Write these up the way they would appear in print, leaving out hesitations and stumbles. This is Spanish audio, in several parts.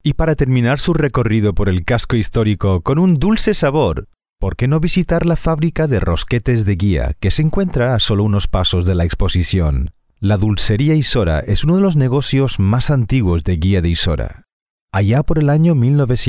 Y para terminar su recorrido por el casco histórico con un dulce sabor, ¿por qué no visitar la fábrica de rosquetes de Guía, que se encuentra a solo unos pasos de la exposición? La dulcería Isora es uno de los negocios más antiguos de Guía de Isora. Allá por el año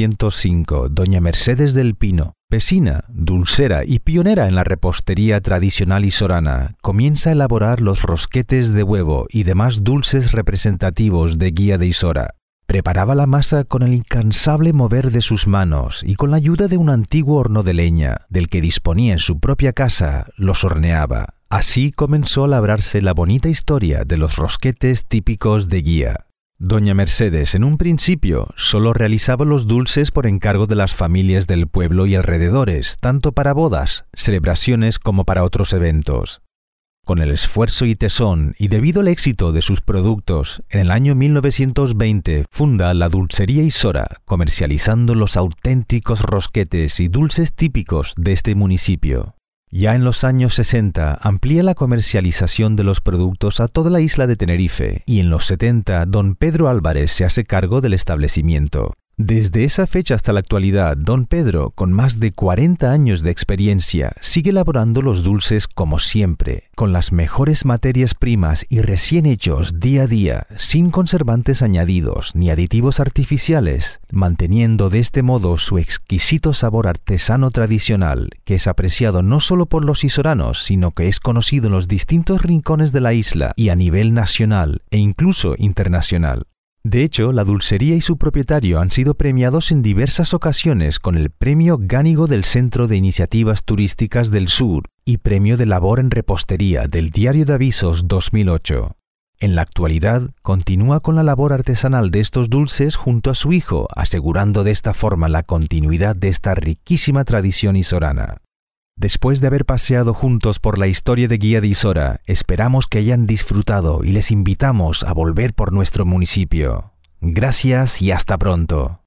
1905, doña Mercedes del Pino, vecina, dulcera y pionera en la repostería tradicional isorana, comienza a elaborar los rosquetes de huevo y demás dulces representativos de Guía de Isora. Preparaba la masa con el incansable mover de sus manos y con la ayuda de un antiguo horno de leña, del que disponía en su propia casa, los horneaba. Así comenzó a labrarse la bonita historia de los rosquetes típicos de Guía. Doña Mercedes, en un principio, solo realizaba los dulces por encargo de las familias del pueblo y alrededores, tanto para bodas, celebraciones como para otros eventos. Con el esfuerzo y tesón, y debido al éxito de sus productos, en el año 1920 funda la Dulcería Isora, comercializando los auténticos rosquetes y dulces típicos de este municipio. Ya en los años 60 amplía la comercialización de los productos a toda la isla de Tenerife y en los 70 don Pedro Álvarez se hace cargo del establecimiento. Desde esa fecha hasta la actualidad, don Pedro, con más de 40 años de experiencia, sigue elaborando los dulces como siempre, con las mejores materias primas y recién hechos día a día, sin conservantes añadidos ni aditivos artificiales, manteniendo de este modo su exquisito sabor artesano tradicional, que es apreciado no solo por los isoranos, sino que es conocido en los distintos rincones de la isla y a nivel nacional e incluso internacional. De hecho, la dulcería y su propietario han sido premiados en diversas ocasiones con el Premio Gánigo del Centro de Iniciativas Turísticas del Sur y Premio de Labor en Repostería del Diario de Avisos 2008. En la actualidad, continúa con la labor artesanal de estos dulces junto a su hijo, asegurando de esta forma la continuidad de esta riquísima tradición isorana. Después de haber paseado juntos por la historia de Guía de Isora, esperamos que hayan disfrutado y les invitamos a volver por nuestro municipio. Gracias y hasta pronto.